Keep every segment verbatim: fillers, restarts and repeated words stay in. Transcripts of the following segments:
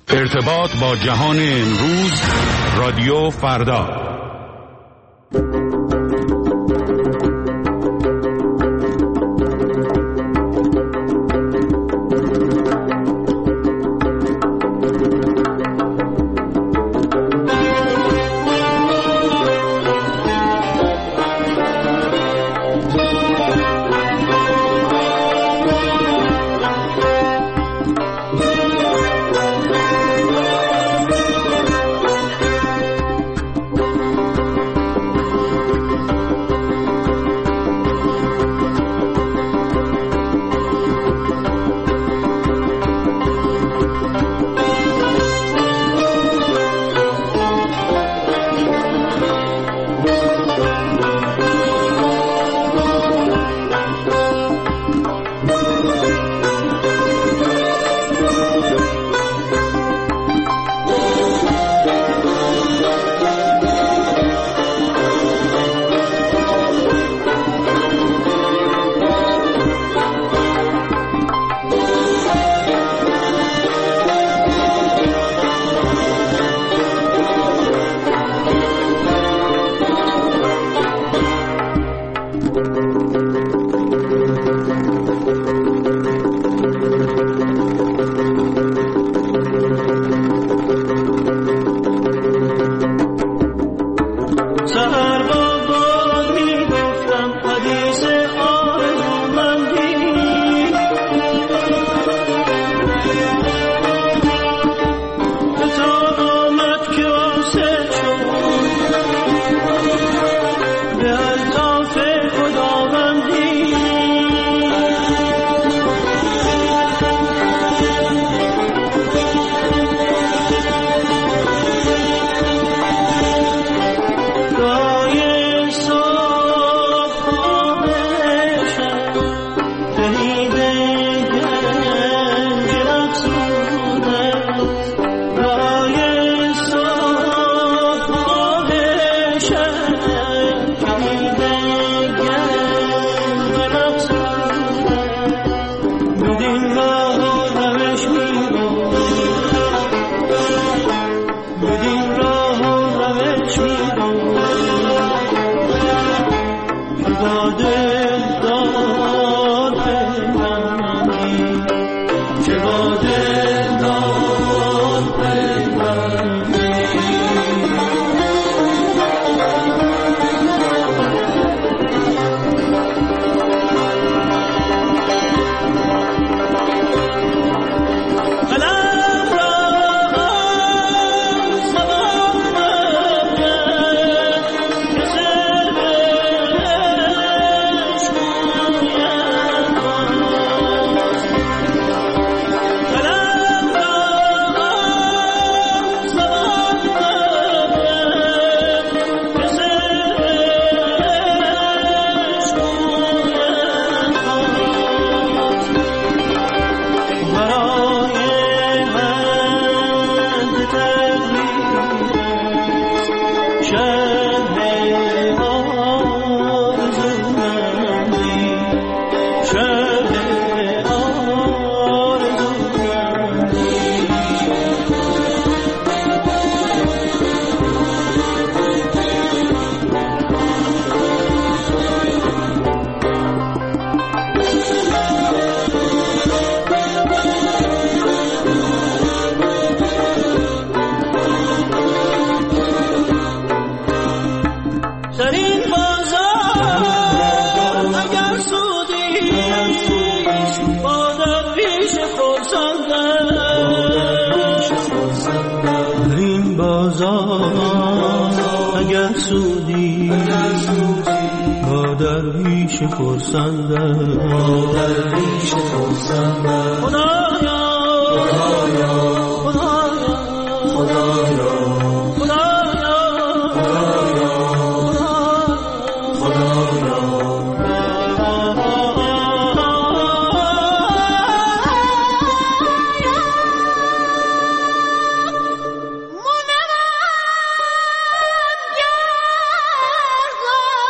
ارتباط با جهان امروز، رادیو فردا.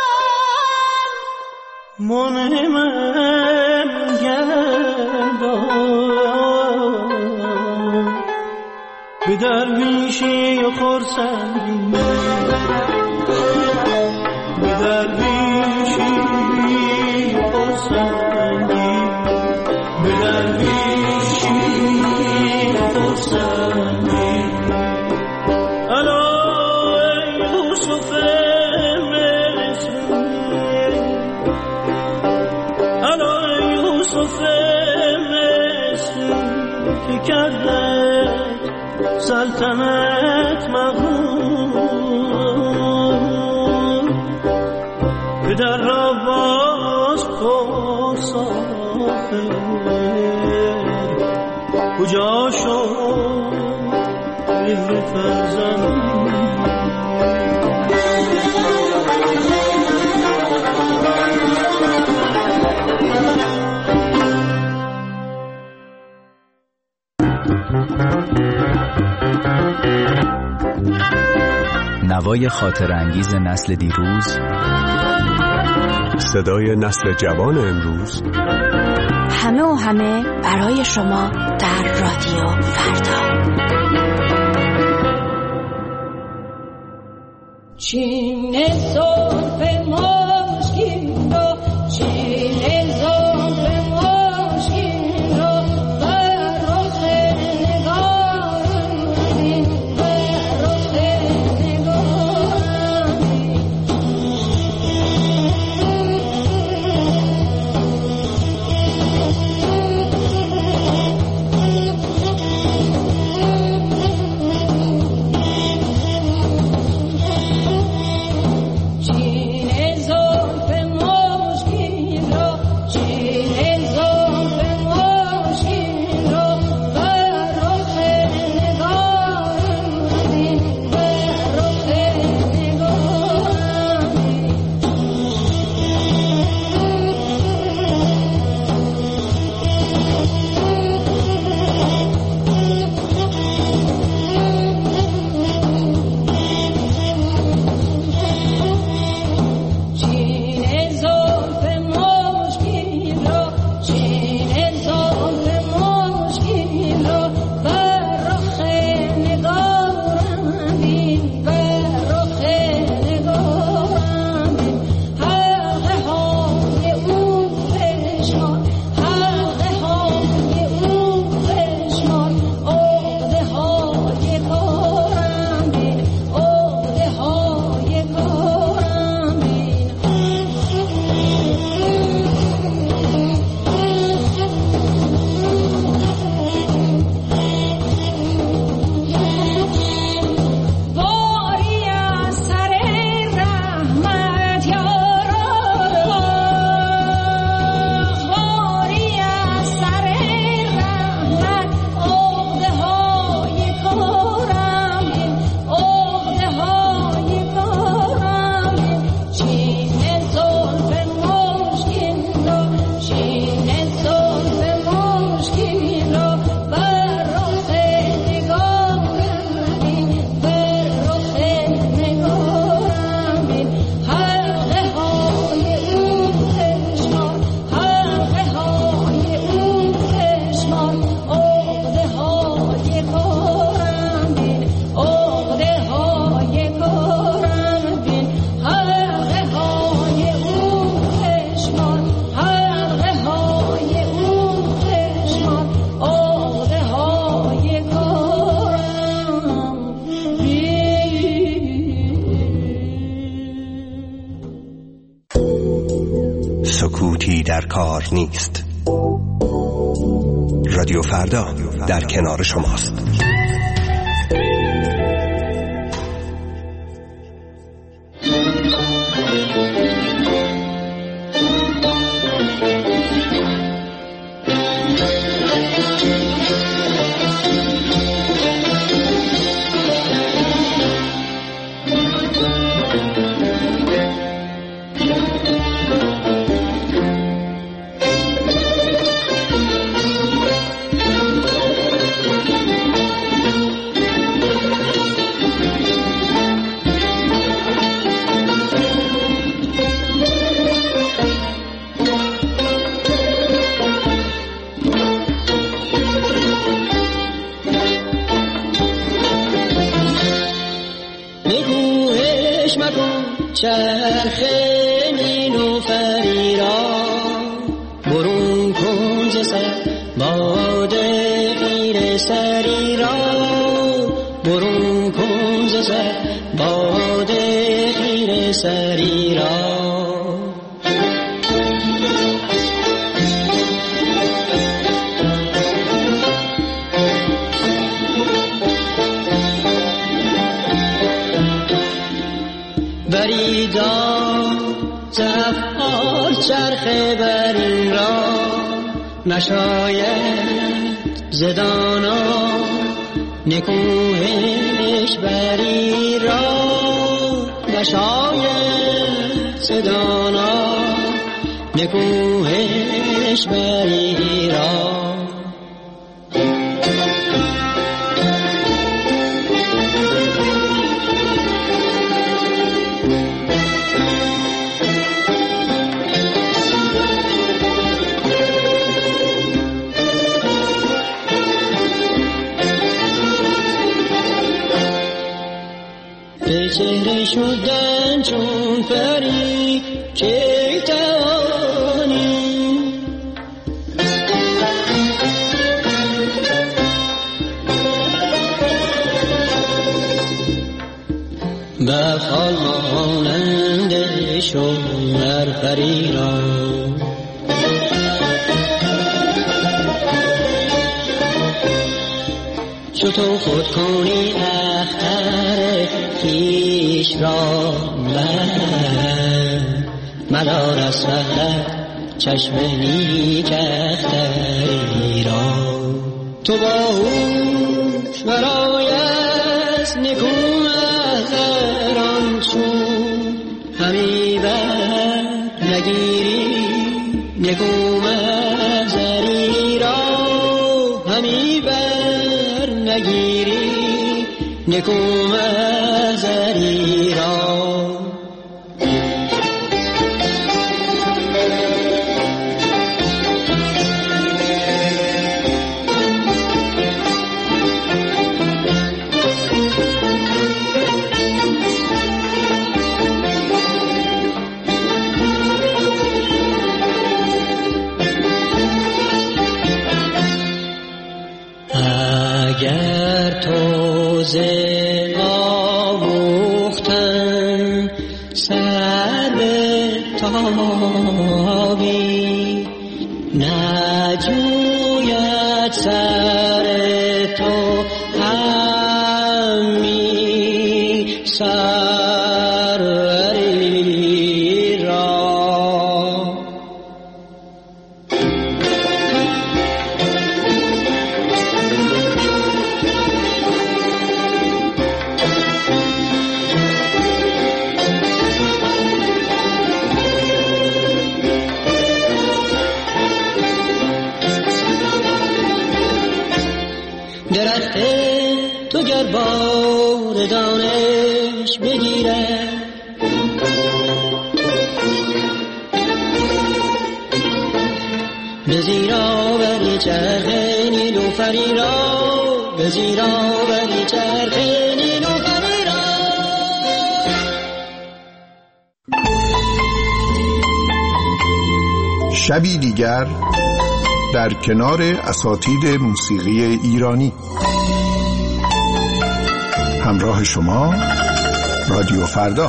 منهم گردان به درویشی و خرسندی، به درویشی و خرسندی، به درویشی و خرسندی. الا ای یوسف مصری، الا ای یوسف مصری که کرده سلطنت مغرور، پدر را باز پرس آخر کجا شد مهر فرزند. نوای خاطر انگیز نسل دیروز، صدای نسل جوان امروز، همه و همه برای شما در رادیو فردا. چین زلف مشکین را، چین زلف مشکین را بر رخ نگارین، بر رخ نگارین. سکوتی در کار نیست. رادیو فردا در کنار شماست. خاموش مکن چرخ نیلوفری را، برون کن ز سر باد غیر سری را، برون کن ز سر باد غیر سری را. بریدا زفار چرخ برین را، نشاید زدانا نکوهش بری را، نشاید زدانا نکوهش بری را. چهره شدن چون پری که توانی، بخال مانند شوهر پری را. چو تو خود کنی اختر کیش را، مدار از فلک چشم نیک اختری را. تو باهوش برای از نکو محضران چون، همی بر نگیری نکو محضری را، همی بر نگیری نکو محضری را. اگر تو ز آموختن سر به تابی، نجوید سر تو همی سروری را. درخت تو گر بار دانش بگیرد، به زیرا بری چرخ نیلوفری را، به زیرا بری چرخ نیلوفری را. شبی دیگر در کنار اساتید موسیقی ایرانی. همراه شما رادیو فردا.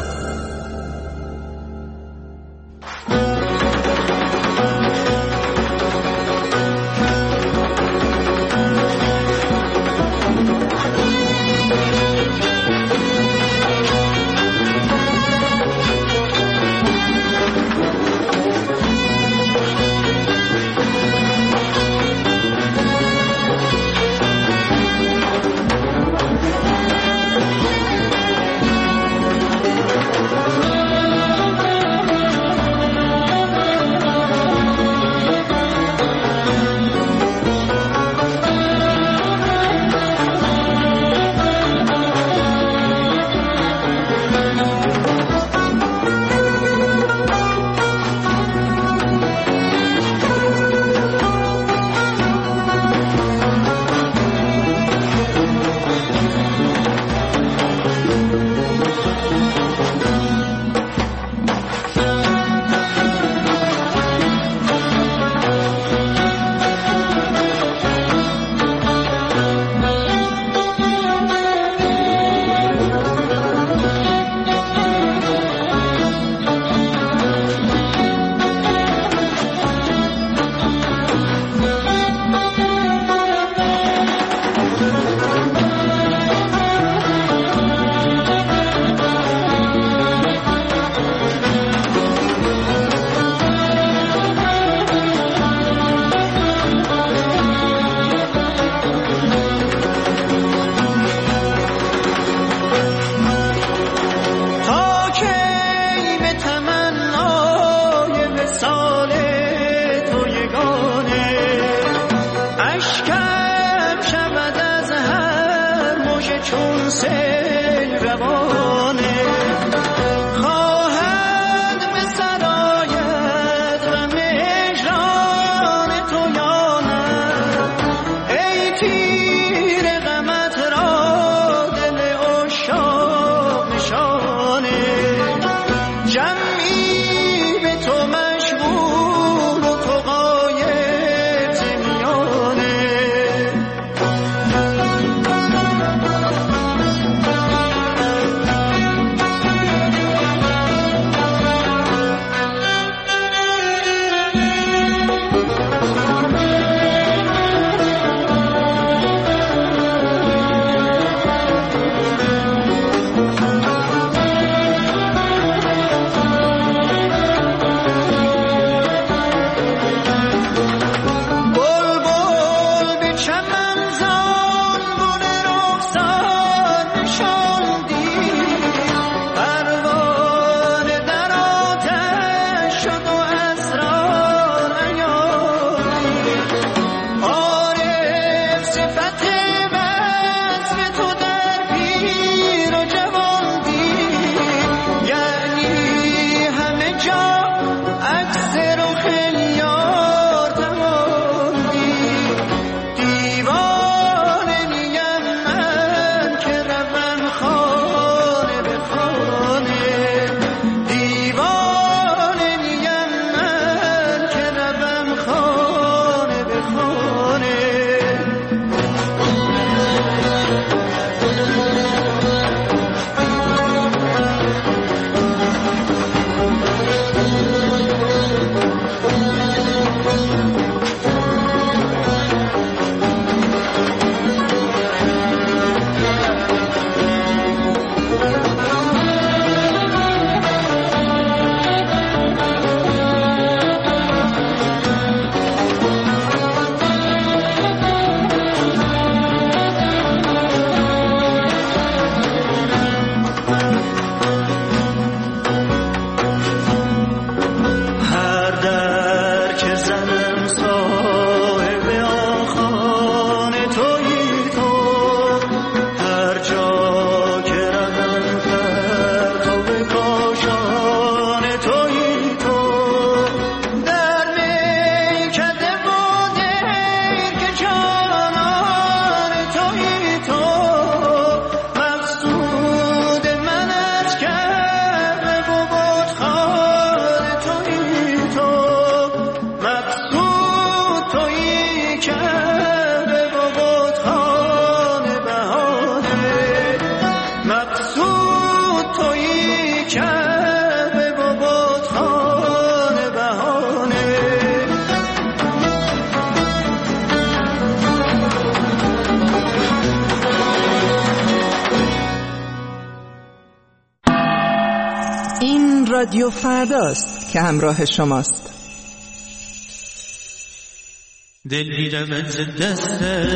سیل روانه خواهد به سرایت غم هجران تو یا نه ای تیر غمت را دل عشاق نشانه جمعی به تو مشغول و تو غایب ز میانه بلبل به چمن زان گل رخسار نشاندی پروانه در آتش شد و اسرار عیانی عارف صفت وصف تو در پیر و جوانی یعنی همه جا عکس رخ یار تماندی دیوانه نیم من که روم خانه به خانه دیوانه نیم من که روم خانه به خانه هر در که زنم صاحب آن خانه تویی تو هر جا که روم پرتو کاشانه تویی تو در میکده و دیر که جانان تویی تو مقصود من از کعبه و بتخانه تویی تو مقصود تویی کعبه و بتخانه بهانه مقصود تویی کعبه و بتخانه بهانه این رادیو فرداست که همراه شماست. دل بی‌رمز دستم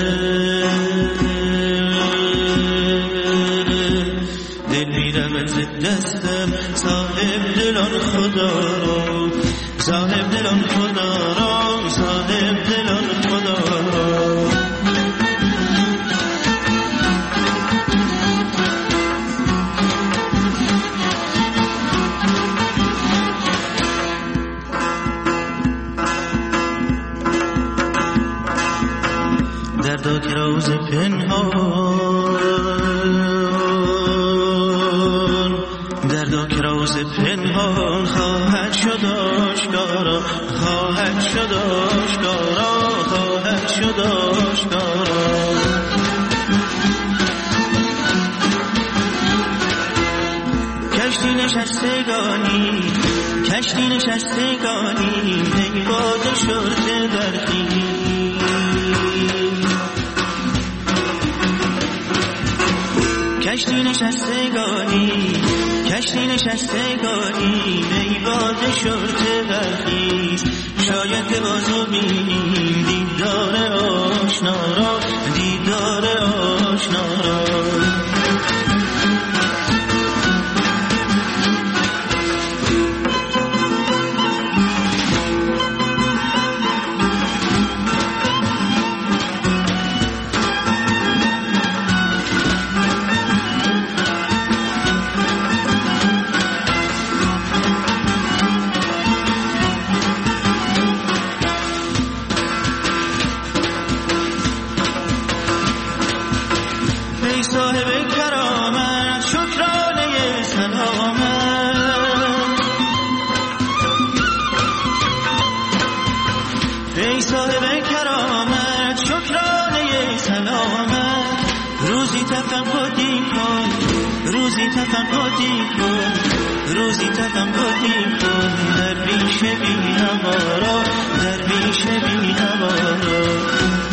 دل بی‌رمز دستم صاحب دلان خدا رو صاحب دلان خدا رو صاحب دلان خدا رو دردا که روز پنهان دردا که روز پنهان خواهد شد آشکارا خواهد شد آشکارا خواهد شد آشکارا کشتی نشستگانی کشتی نشستگانی ای باد شرطه برخی کشتی نشستگانی کشتی نشستگانی ای باد شرطه برخیز شاید که بازو بینیم دیدار آشنا را دیدار آشنا را ای صاحب کرامت شکرانه سلامت، ای صاحب کرامت شکرانه سلامت، روزی تفقدی کن روزی تفقدی کن روزی تفقدی کن در بیش بی نوارا در بیش بی نوارا.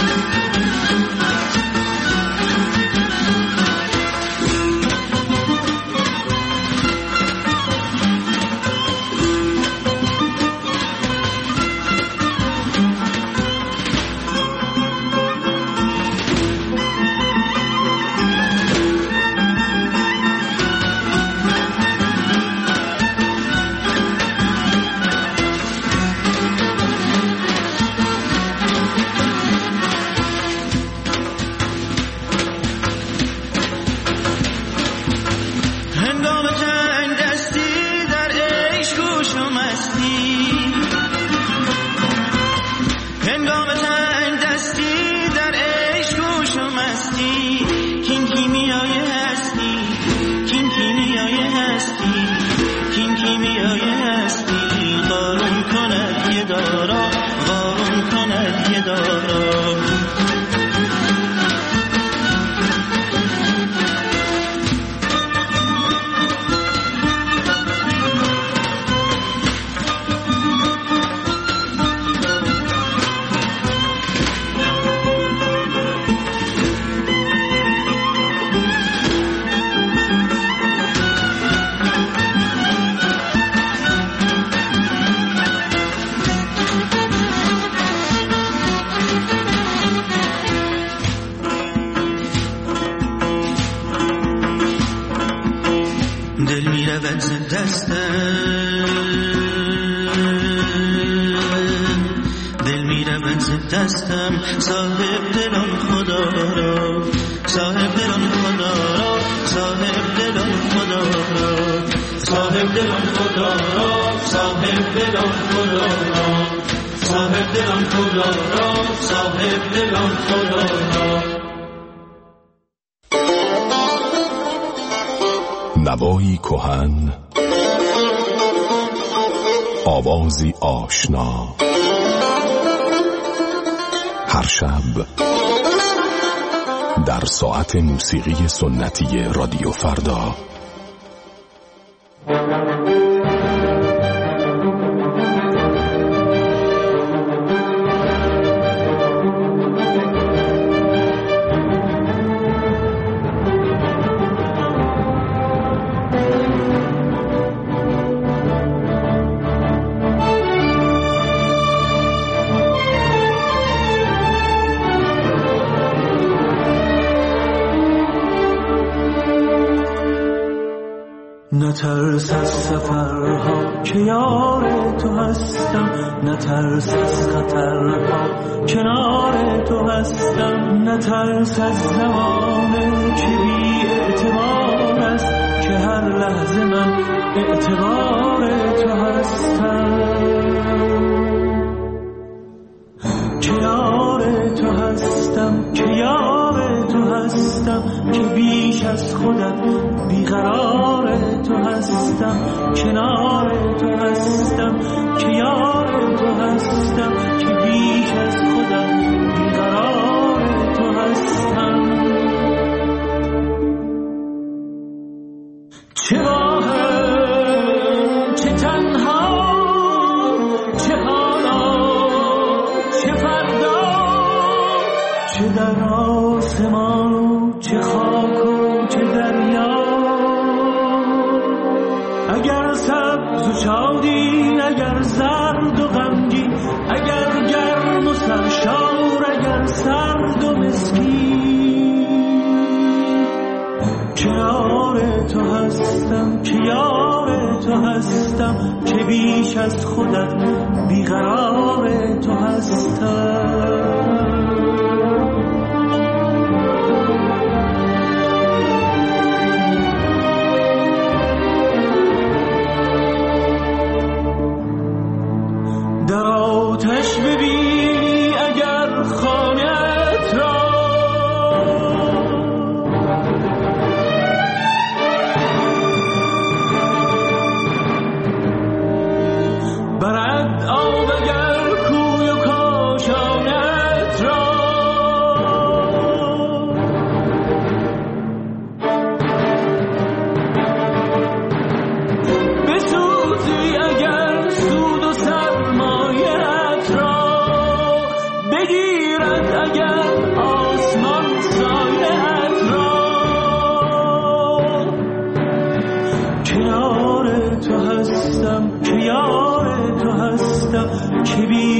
دستم صاحب دلان خدا را صاحب دلان خدا را صاحب دلان خدا را صاحب دلان خدا را صاحب دلان خدا را صاحب دلان خدا را صاحب دلان خدا را. نوایی کهن، آوازی آشنا، هر شب در ساعت موسیقی سنتی رادیو فردا. نترس از سفرها که یار تو هستم، نترس از خطرها کنار تو هستم، نترس از زمانه که بی اعتبار است که هر لحظه من اعتبار تو هستم، که یار تو هستم که یار تو هستم، که بیش از خودت بیقرار تو هستم، کنار تو هستم که یار تو هستم، که بیش از خودت بیقرار تو هستم. چه واهم چه تنها چه حالا چه فردا، چه در آسمان و چه خاک و چه دریا، اگر سبز و شادی اگر زرد و غمگین، اگر گرم و سرشار اگر سرد و مسکین، که یار تو هستم که یار تو هستم، که بیش از خودت بیقرار تو هستم. آتش ببینی اگر خانه‌ات را،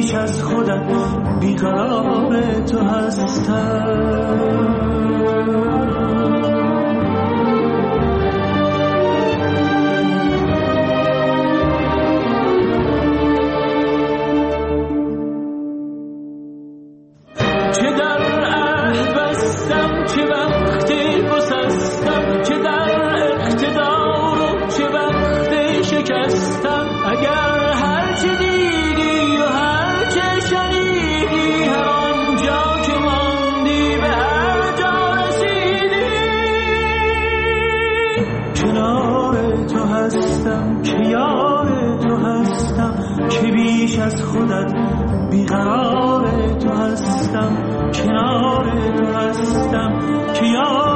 بیش از خودت بیقرار تو هستم. از خودت بیقرار تو هستم، کنار تو هستم که یار